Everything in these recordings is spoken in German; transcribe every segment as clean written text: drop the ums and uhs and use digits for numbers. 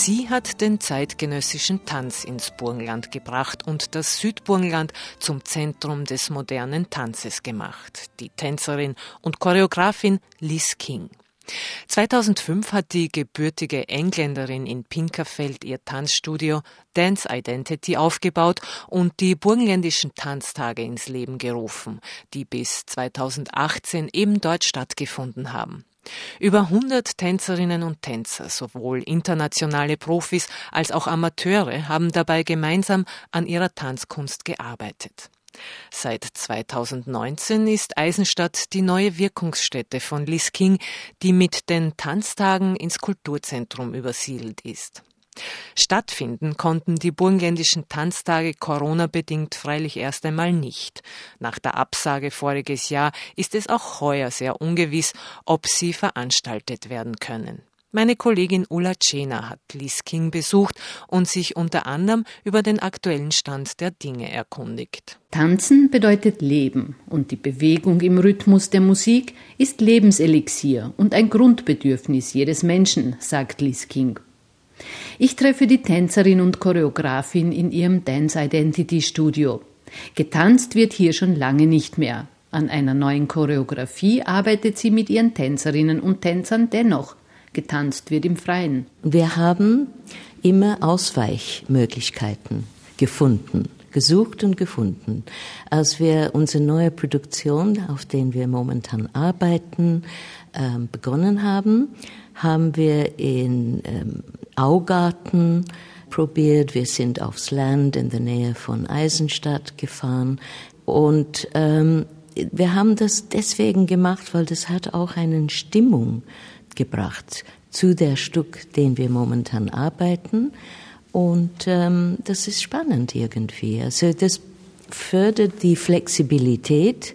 Sie hat den zeitgenössischen Tanz ins Burgenland gebracht und das Südburgenland zum Zentrum des modernen Tanzes gemacht. Die Tänzerin und Choreografin Liz King. 2005 hat die gebürtige Engländerin in Pinkerfeld ihr Tanzstudio Dance Identity aufgebaut und die burgenländischen Tanztage ins Leben gerufen, die bis 2018 eben dort stattgefunden haben. Über 100 Tänzerinnen und Tänzer, sowohl internationale Profis als auch Amateure, haben dabei gemeinsam an ihrer Tanzkunst gearbeitet. Seit 2019 ist Eisenstadt die neue Wirkungsstätte von Liz King, die mit den Tanztagen ins Kulturzentrum übersiedelt ist. Stattfinden konnten die burgenländischen Tanztage Corona-bedingt freilich erst einmal nicht. Nach der Absage voriges Jahr ist es auch heuer sehr ungewiss, ob sie veranstaltet werden können. Meine Kollegin Ulla Tschena hat Liz King besucht und sich unter anderem über den aktuellen Stand der Dinge erkundigt. Tanzen bedeutet Leben und die Bewegung im Rhythmus der Musik ist Lebenselixier und ein Grundbedürfnis jedes Menschen, sagt Liz King. Ich treffe die Tänzerin und Choreografin in ihrem Dance Identity Studio. Getanzt wird hier schon lange nicht mehr. An einer neuen Choreografie arbeitet sie mit ihren Tänzerinnen und Tänzern dennoch. Getanzt wird im Freien. Wir haben immer Ausweichmöglichkeiten gesucht und gefunden. Als wir unsere neue Produktion, auf der wir momentan arbeiten, begonnen haben, haben wir in Augarten probiert. Wir sind aufs Land in der Nähe von Eisenstadt gefahren und wir haben das deswegen gemacht, weil das hat auch eine Stimmung gebracht zu der Stück, den wir momentan arbeiten. Und das ist spannend irgendwie. Also das fördert die Flexibilität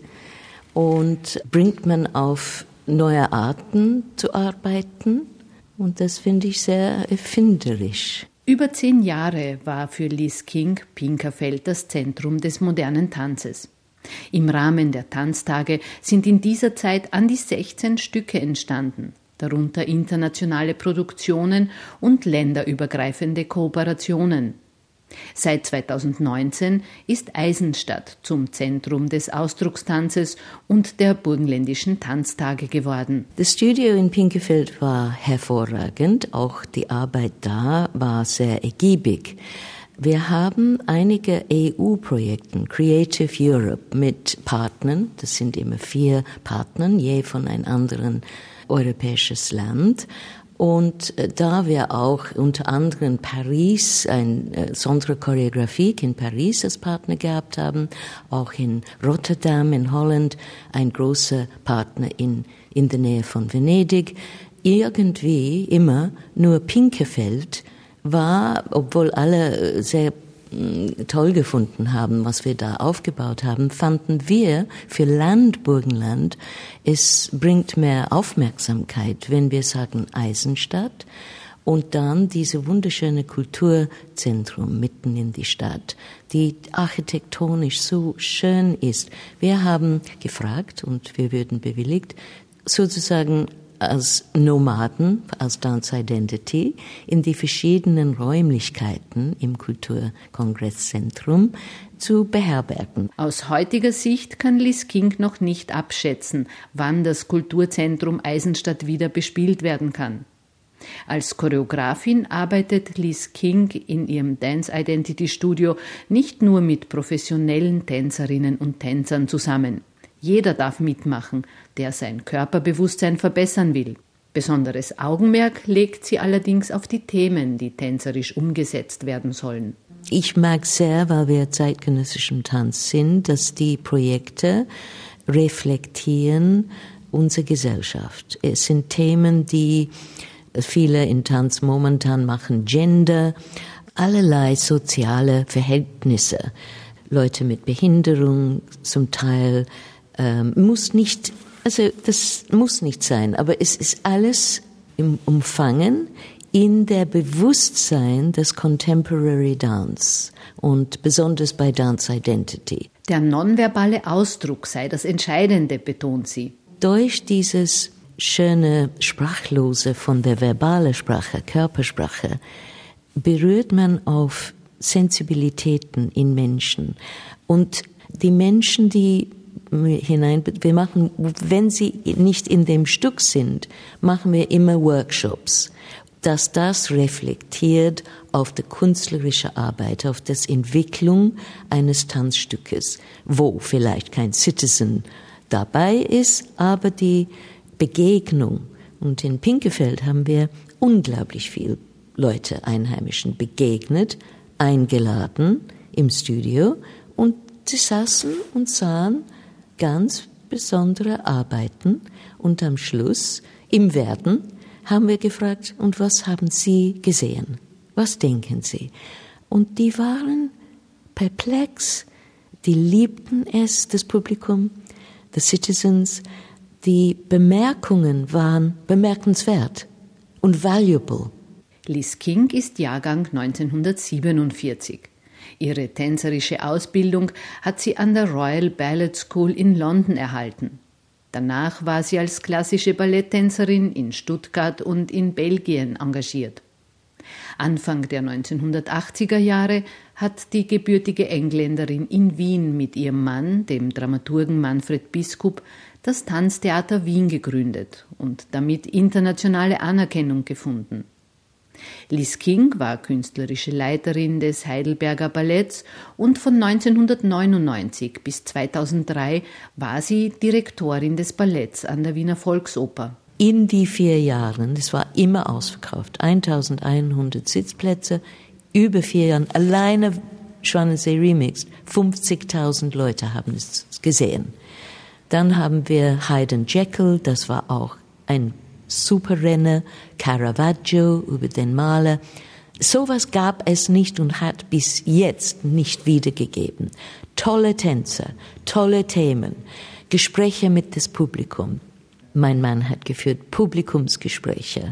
und bringt man auf neue Arten zu arbeiten. Und das finde ich sehr erfinderisch. Über 10 Jahre war für Liz King Pinkerfeld das Zentrum des modernen Tanzes. Im Rahmen der Tanztage sind in dieser Zeit an die 16 Stücke entstanden, darunter internationale Produktionen und länderübergreifende Kooperationen. Seit 2019 ist Eisenstadt zum Zentrum des Ausdruckstanzes und der burgenländischen Tanztage geworden. Das Studio in Pinkerfeld war hervorragend, auch die Arbeit da war sehr ergiebig. Wir haben einige EU-Projekte, Creative Europe, mit Partnern, das sind immer 4 Partner, je von einem anderen europäisches Land. Und da wir auch unter anderem Paris, eine Sonderchoreografie in Paris als Partner gehabt haben, auch in Rotterdam in Holland, ein großer Partner in der Nähe von Venedig, irgendwie immer nur Pinkerfeld war, obwohl alle sehr toll gefunden haben, was wir da aufgebaut haben, fanden wir für Burgenland, es bringt mehr Aufmerksamkeit, wenn wir sagen Eisenstadt und dann diese wunderschöne Kulturzentrum mitten in die Stadt, die architektonisch so schön ist. Wir haben gefragt und wir würden bewilligt, sozusagen als Nomaden, als Dance Identity, in die verschiedenen Räumlichkeiten im Kulturkongresszentrum zu beherbergen. Aus heutiger Sicht kann Liz King noch nicht abschätzen, wann das Kulturzentrum Eisenstadt wieder bespielt werden kann. Als Choreografin arbeitet Liz King in ihrem Dance Identity Studio nicht nur mit professionellen Tänzerinnen und Tänzern zusammen. Jeder darf mitmachen, der sein Körperbewusstsein verbessern will. Besonderes Augenmerk legt sie allerdings auf die Themen, die tänzerisch umgesetzt werden sollen. Ich mag sehr, weil wir zeitgenössischen Tanz sind, dass die Projekte reflektieren unsere Gesellschaft. Es sind Themen, die viele in Tanz momentan machen, Gender, allerlei soziale Verhältnisse. Leute mit Behinderung zum Teil, das muss nicht sein, aber es ist alles im Umfangen in der Bewusstsein des Contemporary Dance und besonders bei Dance Identity. Der nonverbale Ausdruck sei das Entscheidende, betont sie. Durch dieses schöne Sprachlose von der verbalen Sprache, Körpersprache, berührt man auf Sensibilitäten in Menschen. Und die Menschen, die wir machen, wenn sie nicht in dem Stück sind, machen wir immer Workshops, dass das reflektiert auf die künstlerische Arbeit, auf das Entwicklung eines Tanzstückes, wo vielleicht kein Citizen dabei ist, aber die Begegnung. Und in Pinkefeld haben wir unglaublich viel Leute, Einheimischen, begegnet, eingeladen im Studio, und sie saßen und sahen ganz besondere Arbeiten, und am Schluss, im Werden, haben wir gefragt, und was haben Sie gesehen? Was denken Sie? Und die waren perplex, die liebten es, das Publikum, the citizens. Die Bemerkungen waren bemerkenswert und valuable. Liz King ist Jahrgang 1947. Ihre tänzerische Ausbildung hat sie an der Royal Ballet School in London erhalten. Danach war sie als klassische Balletttänzerin in Stuttgart und in Belgien engagiert. Anfang der 1980er Jahre hat die gebürtige Engländerin in Wien mit ihrem Mann, dem Dramaturgen Manfred Biskup, das Tanztheater Wien gegründet und damit internationale Anerkennung gefunden. Liz King war künstlerische Leiterin des Heidelberger Balletts und von 1999 bis 2003 war sie Direktorin des Balletts an der Wiener Volksoper. In die 4 Jahren, das war immer ausverkauft, 1100 Sitzplätze, über 4 Jahren, alleine Schwanensee Remix, 50.000 Leute haben es gesehen. Dann haben wir Haydn Jekyll, das war auch ein Superrenner, Caravaggio über den Maler. Sowas gab es nicht und hat bis jetzt nicht wiedergegeben. Tolle Tänzer, tolle Themen, Gespräche mit dem Publikum. Mein Mann hat geführt Publikumsgespräche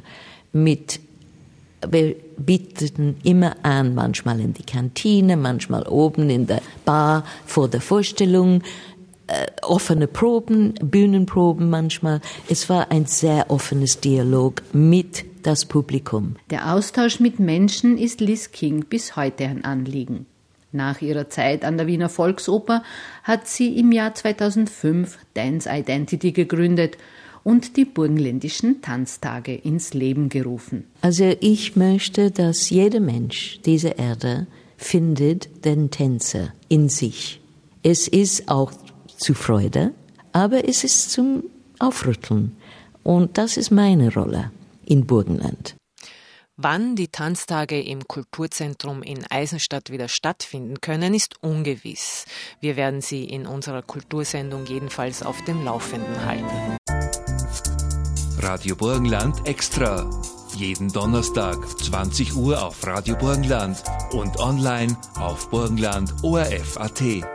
wir bieteten immer an, manchmal in die Kantine, manchmal oben in der Bar vor der Vorstellung, offene Proben, Bühnenproben manchmal. Es war ein sehr offenes Dialog mit das Publikum. Der Austausch mit Menschen ist Liz King bis heute ein Anliegen. Nach ihrer Zeit an der Wiener Volksoper hat sie im Jahr 2005 Dance Identity gegründet und die burgenländischen Tanztage ins Leben gerufen. Also ich möchte, dass jeder Mensch dieser Erde findet den Tänzer in sich. Es ist auch zu Freude, aber es ist zum Aufrütteln. Und das ist meine Rolle in Burgenland. Wann die Tanztage im Kulturzentrum in Eisenstadt wieder stattfinden können, ist ungewiss. Wir werden Sie in unserer Kultursendung jedenfalls auf dem Laufenden halten. Radio Burgenland Extra. Jeden Donnerstag, 20 Uhr auf Radio Burgenland und online auf burgenland.orf.at.